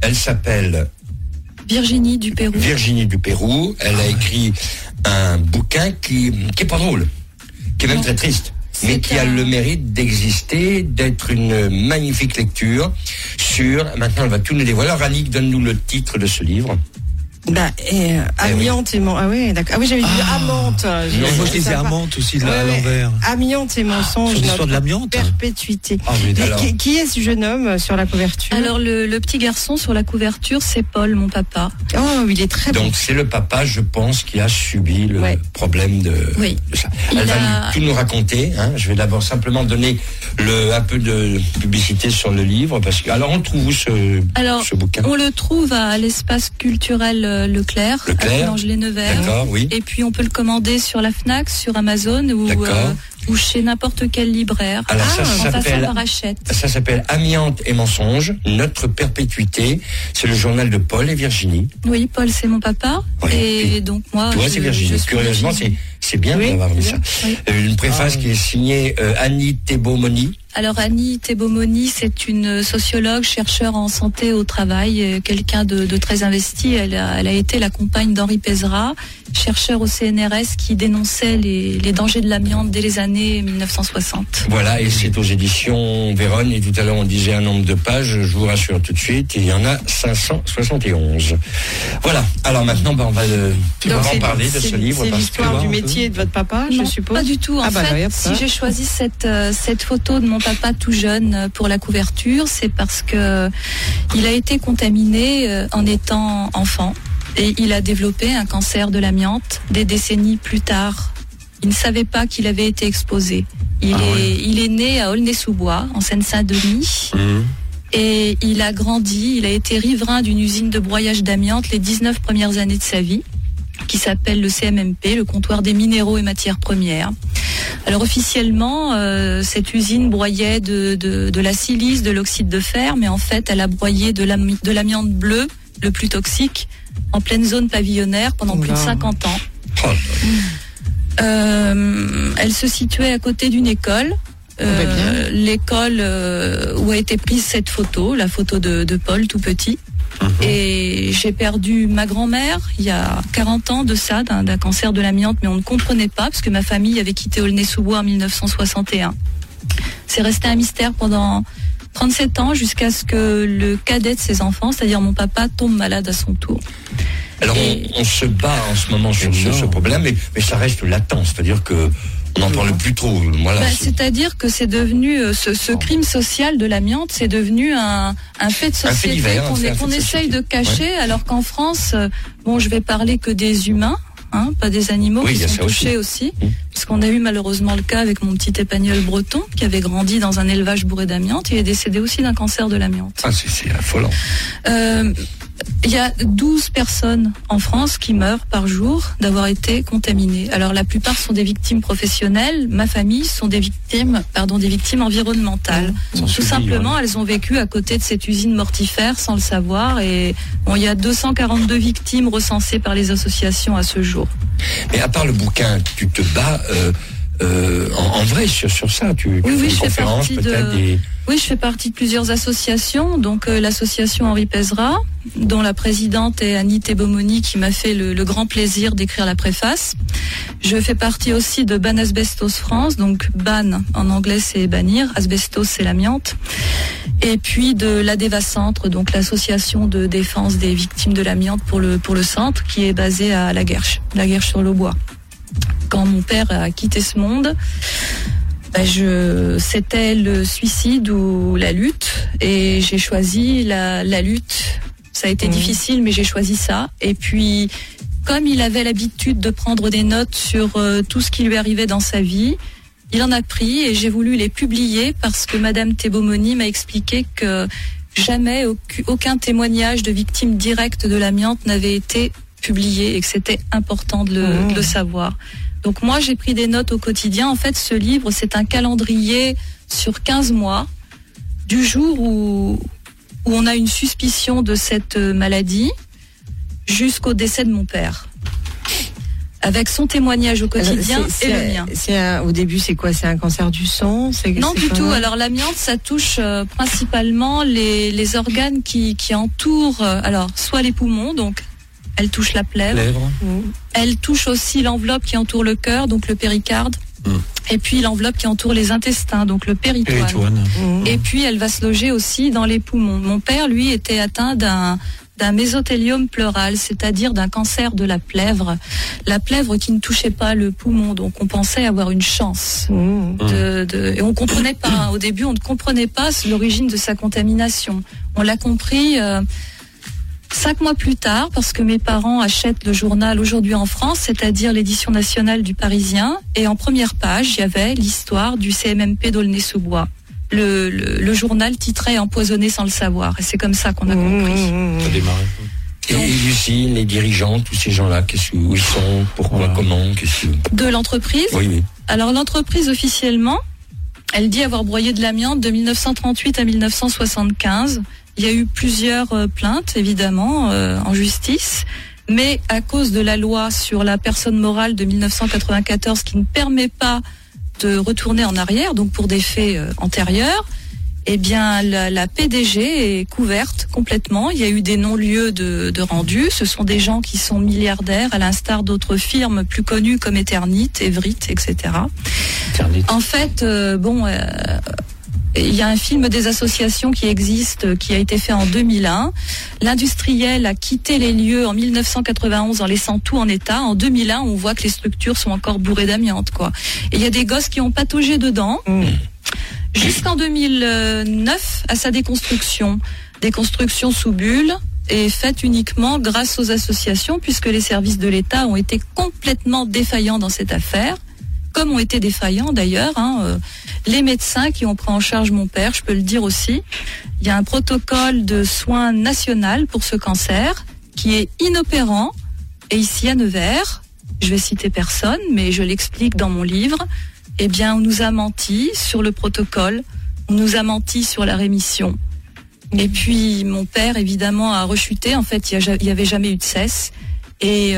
Elle s'appelle Virginie Dupérou. Virginie Dupérou. Elle a écrit un bouquin qui est pas drôle, qui est même très triste, mais qui a le mérite d'exister, d'être une magnifique lecture sur... Maintenant, elle va tout nous dévoiler. Alors, Annick, donne-nous le titre de ce livre. Amiante et mensonge. Ah oui, d'accord. Ah oui, j'avais dit amante. Moi, je disais amante aussi, à l'envers. Amiante et mensonge. Sur l'histoire de l'amiante. Perpétuité. Qui est ce jeune homme sur la couverture? Alors, le petit garçon sur la couverture, c'est Paul, mon papa. Oh, il est très beau. Donc, c'est le papa, je pense, qui a subi le problème de ça. Elle va tout nous raconter. Hein. Je vais d'abord simplement donner un peu de publicité sur le livre. Alors, on le trouve où, ce bouquin? On le trouve à l'espace culturel Leclerc, à Angers-les-Nevers. D'accord, oui. Et puis on peut le commander sur la Fnac, sur Amazon ou chez n'importe quel libraire. Alors ça s'appelle Amiante et mensonge, notre perpétuité. C'est le journal de Paul et Virginie. Oui, Paul c'est mon papa. Et donc moi. Toi c'est Virginie. Curieusement c'est bien d'avoir mis ça. Oui. Une préface qui est signée Annie Thébaumony. Alors Annie Thébaumony, c'est une sociologue, chercheur en santé au travail, quelqu'un de très investi. Elle a été la compagne d'Henri Pézra, chercheur au CNRS qui dénonçait les dangers de l'amiante dès les années 1960. Voilà, et c'est aux éditions Vérone. Et tout à l'heure on disait un nombre de pages, je vous rassure tout de suite, il y en a 571. Voilà, alors maintenant on va en parler de ce livre. C'est l'histoire du métier de votre papa, je suppose? Pas du tout. En fait, si j'ai choisi cette photo de mon papa tout jeune pour la couverture, c'est parce que il a été contaminé en étant enfant et il a développé un cancer de l'amiante des décennies plus tard. Il ne savait pas qu'il avait été exposé. Il est né à Aulnay-sous-Bois, en Seine-Saint-Denis. Et il a grandi, il a été riverain d'une usine de broyage d'amiante les 19 premières années de sa vie, qui s'appelle le CMMP, le comptoir des minéraux et matières premières. Alors officiellement, cette usine broyait de la silice, de l'oxyde de fer, mais en fait, elle a broyé de l'amiante bleu, le plus toxique, en pleine zone pavillonnaire pendant plus de 50 ans. Elle se situait à côté d'une école. L'école où a été prise cette photo, la photo de Paul tout petit. Et j'ai perdu ma grand-mère il y a 40 ans de ça, d'un cancer de l'amiante, mais on ne comprenait pas parce que ma famille avait quitté Aulnay-sous-Bois en 1961. C'est resté un mystère pendant 37 ans jusqu'à ce que le cadet de ses enfants, c'est-à-dire mon papa, tombe malade à son tour. Alors on se bat en ce moment sur ce problème, mais ça reste latent, c'est-à-dire que on n'en parle plus trop. Voilà. C'est-à-dire que c'est devenu ce crime social de l'amiante, c'est devenu un fait de société qu'on essaye de cacher, alors qu'en France, je vais parler que des humains, pas des animaux qui sont touchés aussi. Parce qu'on a eu malheureusement le cas avec mon petit épagnol breton qui avait grandi dans un élevage bourré d'amiante. Il est décédé aussi d'un cancer de l'amiante. C'est affolant. Il y a 12 personnes en France qui meurent par jour d'avoir été contaminées. Alors la plupart sont des victimes professionnelles. Ma famille sont des victimes environnementales. Tout simplement, elles ont vécu à côté de cette usine mortifère sans le savoir. Et il y a 242 victimes recensées par les associations à ce jour. Mais à part le bouquin, tu te bats en vrai sur ça. Tu fais une conférence peut-être Oui, je fais partie de plusieurs associations, donc l'association Henri Pézra, dont la présidente est Annie Thébaumony, qui m'a fait le grand plaisir d'écrire la préface. Je fais partie aussi de Ban Asbestos France, donc ban en anglais c'est bannir, asbestos c'est l'amiante, et puis de l'ADEVA Centre, donc l'association de défense des victimes de l'amiante pour le centre, qui est basée à La Guerche-sur-le-Bois. Quand mon père a quitté ce monde, c'était le suicide ou la lutte, et j'ai choisi la lutte. Ça a été difficile, mais j'ai choisi ça. Et puis, comme il avait l'habitude de prendre des notes sur tout ce qui lui arrivait dans sa vie, il en a pris et j'ai voulu les publier parce que Madame Thébaumony m'a expliqué que jamais aucun témoignage de victime directe de l'amiante n'avait été publié et que c'était important de le savoir. Donc moi, j'ai pris des notes au quotidien. En fait, ce livre, c'est un calendrier sur 15 mois, du jour où on a une suspicion de cette maladie jusqu'au décès de mon père. avec son témoignage au quotidien et le mien. Au début, c'est quoi? C'est un cancer du sang? Non, du tout. Alors l'amiante, ça touche principalement les organes qui entourent, alors soit les poumons, donc elle touche la plèvre. Elle touche aussi l'enveloppe qui entoure le cœur, donc le péricarde. Et puis l'enveloppe qui entoure les intestins, donc le péritoine. Et puis elle va se loger aussi dans les poumons. Mon père, lui, était atteint d'un mésothéliome pleural, c'est-à-dire d'un cancer de la plèvre qui ne touchait pas le poumon, donc on pensait avoir une chance. Et on comprenait pas, au début on ne comprenait pas l'origine de sa contamination. On l'a compris 5 mois plus tard, parce que mes parents achètent le journal Aujourd'hui en France, c'est-à-dire l'édition nationale du Parisien, et en première page, il y avait l'histoire du CMMP d'Aulnay-sous-Bois. Le journal titrait Empoisonné sans le savoir, et c'est comme ça qu'on a compris. Ça a démarré. Et Lucie, les dirigeants, tous ces gens-là, où ils sont, pourquoi, comment, De l'entreprise? Oui. Alors l'entreprise officiellement, elle dit avoir broyé de l'amiante de 1938 à 1975. Il y a eu plusieurs plaintes, évidemment, en justice, mais à cause de la loi sur la personne morale de 1994 qui ne permet pas de retourner en arrière, donc pour des faits antérieurs, eh bien la PDG est couverte complètement. Il y a eu des non-lieux de rendu. Ce sont des gens qui sont milliardaires, à l'instar d'autres firmes plus connues comme Eternit, Evrit, etc. En fait, il y a un film des associations qui existe, qui a été fait en 2001. L'industriel a quitté les lieux en 1991 en laissant tout en état. En 2001, on voit que les structures sont encore bourrées d'amiante, quoi. Et il y a des gosses qui ont pataugé dedans. Jusqu'en 2009, à sa déconstruction. Déconstruction sous bulle est faite uniquement grâce aux associations, puisque les services de l'État ont été complètement défaillants dans cette affaire. Comme ont été défaillants d'ailleurs les médecins qui ont pris en charge mon père, je peux le dire aussi. Il y a un protocole de soins national pour ce cancer qui est inopérant. Et ici à Nevers, je vais citer personne, mais je l'explique dans mon livre, eh bien on nous a menti sur le protocole, on nous a menti sur la rémission. Et puis mon père évidemment a rechuté, en fait il n'y avait jamais eu de cesse. Et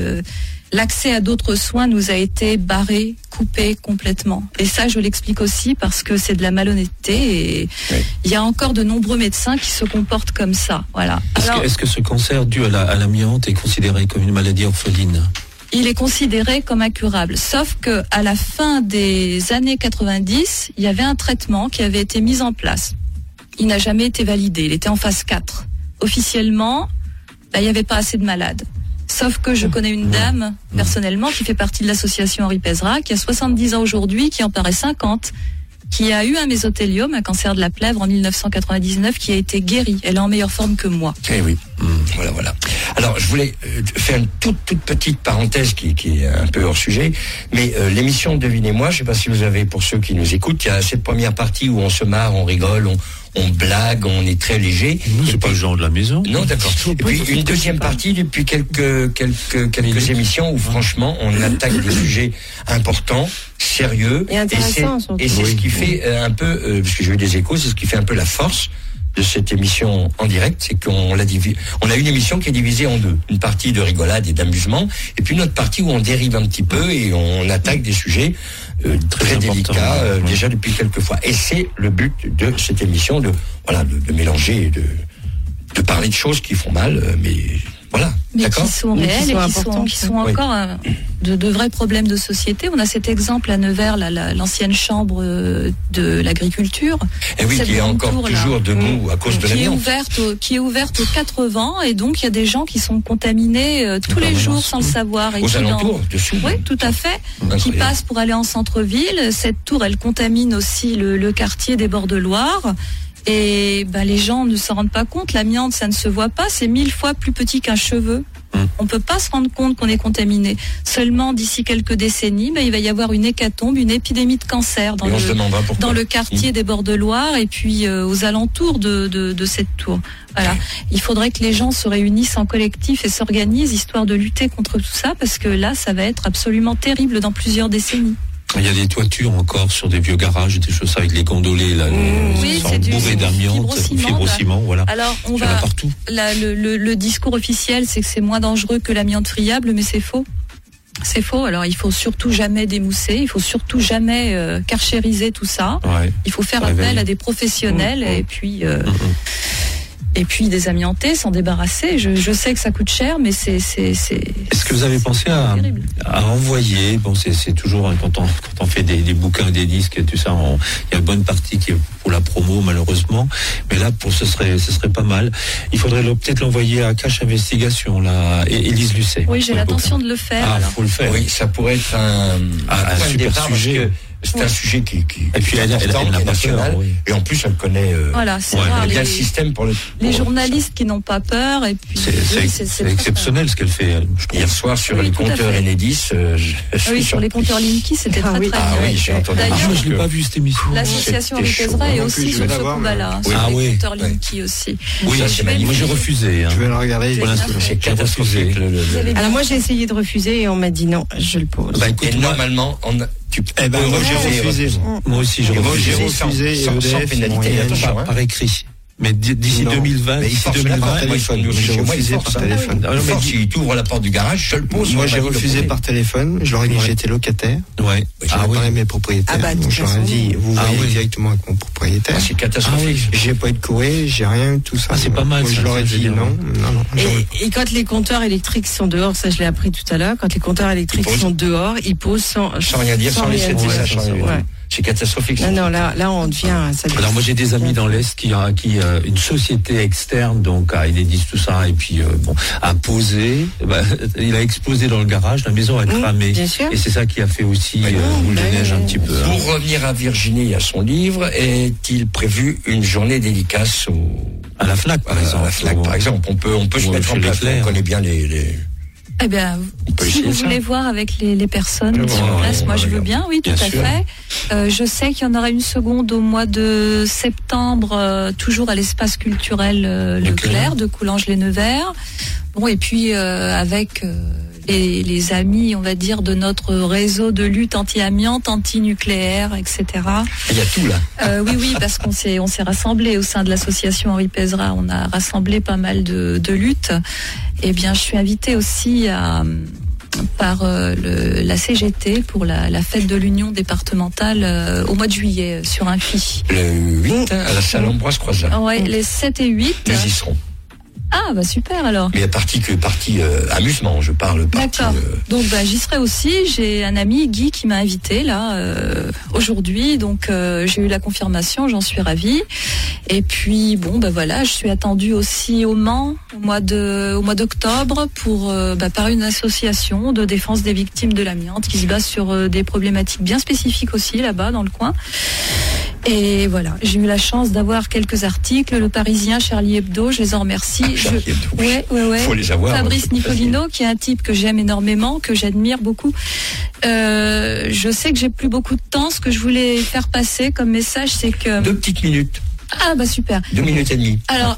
l'accès à d'autres soins nous a été barré, coupé complètement. Et ça, je l'explique aussi parce que c'est de la malhonnêteté et il y a encore de nombreux médecins qui se comportent comme ça. Voilà. Est-ce que ce cancer dû à l'amiante est considéré comme une maladie orpheline ? Il est considéré comme incurable, sauf que à la fin des années 90, il y avait un traitement qui avait été mis en place. Il n'a jamais été validé, il était en phase 4. Officiellement, il n'y avait pas assez de malades. Sauf que je connais une dame, personnellement, qui fait partie de l'association Henri Pézra, qui a 70 ans aujourd'hui, qui en paraît 50, qui a eu un mésothéliome, un cancer de la plèvre en 1999, qui a été guéri. Elle est en meilleure forme que moi. Eh oui, voilà. Alors, je voulais faire une toute petite parenthèse qui est un peu hors sujet, mais l'émission Devinez-moi, je ne sais pas si vous avez, pour ceux qui nous écoutent, il y a cette première partie où on se marre, on rigole, on blague, on est très léger. Nous, c'est pas le genre de la maison. Non, d'accord. Et puis une deuxième partie depuis quelques émissions où franchement on attaque des sujets importants, sérieux, et intéressants. Et c'est ce qui fait un peu, parce que j'ai eu des échos, c'est ce qui fait un peu la force de cette émission en direct, c'est qu'on a une émission qui est divisée en deux, une partie de rigolade et d'amusement, et puis une autre partie où on dérive un petit peu et on attaque des sujets très délicats déjà depuis quelques fois. Et c'est le but de cette émission de mélanger, de parler de choses qui font mal, mais voilà. Mais d'accord, qui sont réels et qui sont encore de vrais problèmes de société. On a cet exemple à Nevers, l'ancienne chambre de l'agriculture. Et oui, qui est encore toujours debout à cause de l'amiante. Qui est ouverte aux 4 vents, et donc il y a des gens qui sont contaminés tous les jours sans le savoir. Et aux alentours, dessous. Oui, tout à fait. Qui passent pour aller en centre-ville. Cette tour, elle contamine aussi le quartier des bords de Loire. Et les gens ne s'en rendent pas compte. L'amiante, ça ne se voit pas. C'est 1000 fois plus petit qu'un cheveu. On peut pas se rendre compte qu'on est contaminé. Seulement d'ici quelques décennies, il va y avoir une hécatombe, une épidémie de cancer dans le quartier des bords de Loire et puis aux alentours de cette tour. Voilà. Il faudrait que les gens se réunissent en collectif et s'organisent histoire de lutter contre tout ça, parce que là, ça va être absolument terrible dans plusieurs décennies. Il y a des toitures encore sur des vieux garages, des choses avec les gondolés, là, sont bourrés d'amiante, fibrociment, voilà. Alors, partout. Le discours officiel, c'est que c'est moins dangereux que l'amiante friable, mais c'est faux. C'est faux. Alors, il faut surtout jamais démousser. Il faut surtout jamais karchériser tout ça. Ouais. Il faut faire appel à des professionnels et puis désamianter, s'en débarrasser. Je sais que ça coûte cher, mais c'est. Est-ce que vous avez pensé à envoyer, bon, c'est toujours quand on fait des bouquins, des disques et tout ça, il y a une bonne partie qui est pour la promo malheureusement, mais là ce serait pas mal. Il faudrait peut-être l'envoyer à Cache Investigation, là, Élise Lucet. Oui, j'ai l'intention de le faire. Ah, faut le faire. Oui, ça pourrait être un super sujet. C'est un sujet qui et puis elle n'a pas peur, oui. Et en plus elle connaît voilà, c'est rare, il y a le système pour les journalistes qui n'ont pas peur et puis c'est exceptionnel ce qu'elle fait. Hier soir sur les compteurs Enedis sur les compteurs Linky c'était très bien. Oui, j'ai entendu. D'ailleurs, je l'ai pas vu cette émission. L'association Henri Pézra est aussi sur ce combat-là, sur les compteurs Linky aussi. Oui, moi j'ai refusé. Je vais le regarder. C'est catastrophique. Alors moi j'ai essayé de refuser et on m'a dit non, je le pose. Et normalement moi j'ai refusé. Moi aussi j'ai refusé. Sans pénalité, par écrit. Mais d'ici 2020, il t'ouvre la porte du garage, je le pose. Moi j'ai refusé par téléphone, je leur ai dit que j'étais locataire. Ouais. J'avais parlé à mes propriétaires. Donc je leur ai dit, vous voyez directement avec mon propriétaire. C'est catastrophique. J'ai pas eu de courrier, j'ai rien, tout ça. C'est pas mal. Moi je leur ai dit non. Et quand les compteurs électriques sont dehors, ça je l'ai appris tout à l'heure, quand les compteurs électriques sont dehors, ils posent sans rien dire, sans laisser de message. C'est catastrophique. Non, là, on devient. Alors moi j'ai des amis dans l'Est qui une société externe, donc à Enedis tout ça, et puis a posé, il a explosé dans le garage, la maison a cramé, et c'est ça qui a fait aussi boule de neige un petit peu. Pour revenir à Virginie, à son livre, est-il prévu une journée dédicace à la FNAC par exemple? À la FNAC par exemple, on peut se mettre en place. On connaît bien les. Eh bien, si vous voulez voir avec les personnes sur place, moi je veux bien, oui, tout à fait. Je sais qu'il y en aura une seconde au mois de septembre, toujours à l'espace culturel Leclerc de Coulanges-les-Nevers. Bon, et puis avec les amis, on va dire, de notre réseau de lutte anti-amiante, anti-nucléaire, etc. Il y a tout là. Oui, parce qu'on s'est rassemblés au sein de l'association Henri Pézra. On a rassemblé pas mal de luttes. Eh bien, je suis invitée aussi par la CGT pour la fête de l'Union départementale au mois de juillet sur un FI. Le 8 à la salle Ambroise Croizat. Ouais, les 7 et 8. Nous y serons. Ah bah super alors. Mais partie amusement, je parle. D'accord. Donc j'y serai aussi. J'ai un ami Guy qui m'a invité là aujourd'hui. Donc j'ai eu la confirmation, j'en suis ravie. Et puis voilà, je suis attendue aussi au Mans au mois d'octobre pour par une association de défense des victimes de l'amiante qui se base sur des problématiques bien spécifiques aussi là-bas dans le coin. Et voilà, j'ai eu la chance d'avoir quelques articles, Le Parisien, Charlie Hebdo, je les en remercie. Ouais. Faut les avoir. Fabrice Nicolino, qui est un type que j'aime énormément, que j'admire beaucoup. Je sais que j'ai plus beaucoup de temps. Ce que je voulais faire passer comme message, c'est que 2 petites minutes. Ah bah super. 2 minutes et demie. Alors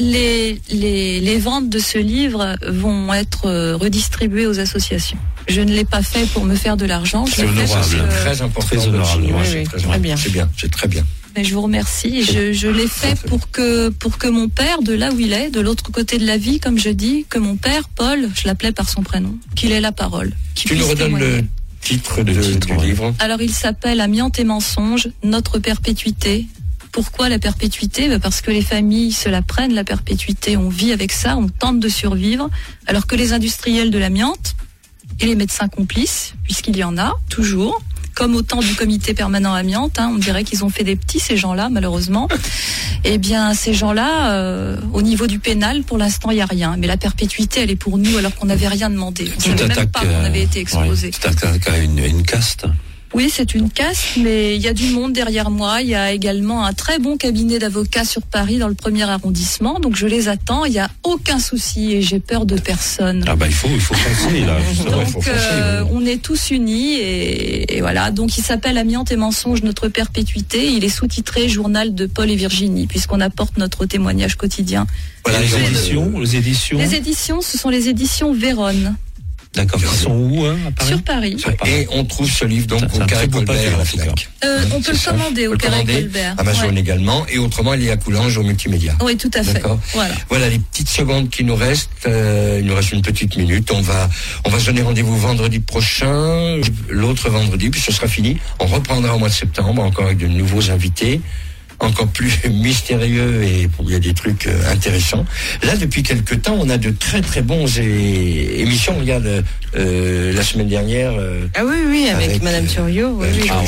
les ventes de ce livre vont être redistribuées aux associations. Je ne l'ai pas fait pour me faire de l'argent. C'est honorable, très important. Très honorable. Très bien. C'est très bien. Mais je vous remercie. Je l'ai fait pour que mon père, de là où il est, de l'autre côté de la vie, comme je dis, que mon père, Paul, je l'appelais par son prénom, qu'il ait la parole. Tu nous redonnes le titre du livre? Alors il s'appelle Amiante et mensonge, notre perpétuité. Pourquoi la perpétuité? Parce que les familles se la prennent, la perpétuité. On vit avec ça, on tente de survivre, alors que les industriels de l'amiante et les médecins complices, puisqu'il y en a toujours, comme au temps du comité permanent amiante, on dirait qu'ils ont fait des petits, ces gens-là, malheureusement. Eh bien, ces gens-là, au niveau du pénal, pour l'instant, il n'y a rien. Mais la perpétuité, elle est pour nous, alors qu'on n'avait rien demandé. On ne savait même pas qu'on avait été exposé. C'est une caste. Oui, c'est une caste, mais il y a du monde derrière moi. Il y a également un très bon cabinet d'avocats sur Paris, dans le 1er arrondissement. Donc, je les attends. Il n'y a aucun souci et j'ai peur de personne. Ah il faut penser, là. Donc, on est tous unis et voilà. Donc, il s'appelle Amiante et mensonge, notre perpétuité. Il est sous-titré Journal de Paul et Virginie, puisqu'on apporte notre témoignage quotidien. Voilà, les éditions. Les éditions, ce sont les éditions Vérone. D'accord. Ils sont où à Paris? Sur Paris. Et on trouve ce livre donc au Carré Colbert à la FNAC. On peut le commander au Carré Colbert. Amazon également. Et autrement, il est à Coulanges au multimédia. Oui, tout à fait. D'accord. Voilà les petites secondes qui nous restent. Il nous reste une petite minute. On va se donner rendez-vous vendredi prochain. L'autre vendredi, puis ce sera fini. On reprendra au mois de septembre, encore avec de nouveaux invités. Encore plus mystérieux et il y a des trucs intéressants. Là, depuis quelques temps, on a de très très bons émissions. Regarde, la semaine dernière. avec Madame Thuriot.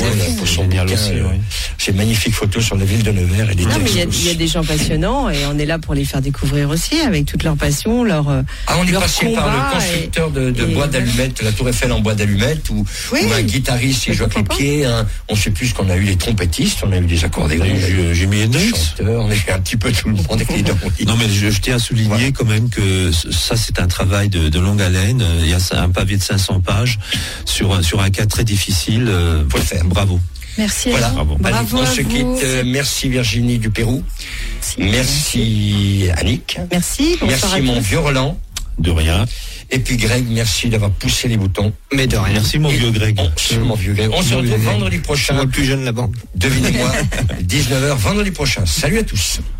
Ces magnifiques photos sur la ville de Nevers et des textes. Mais il y a des gens passionnants et on est là pour les faire découvrir aussi avec toute leur passion, on est passé par le constructeur de bois d'allumettes, la Tour Eiffel en bois d'allumettes, ou un guitariste qui joue avec les pieds. On ne sait plus ce qu'on a eu, les trompettistes, on a eu des accordéons. J'ai mis Hendrix. On est un petit peu tout le monde. Non, mais je tiens à souligner quand même que ça, c'est un travail de longue haleine. Il y a un pavé de 500 pages sur un cas très difficile. Faut le faire. Bravo. Merci. Voilà. Bravo. On se quitte. Merci Virginie du Pérou. Merci Annick. Merci. Merci mon vieux Roland. De rien. Et puis Greg, merci d'avoir poussé les boutons. Mais de rien. Merci mon vieux Greg. Mon vieux Greg. On se retrouve vendredi prochain. C'est moi le plus jeune là-bas. Devinez-moi, 19h vendredi prochain. Salut à tous.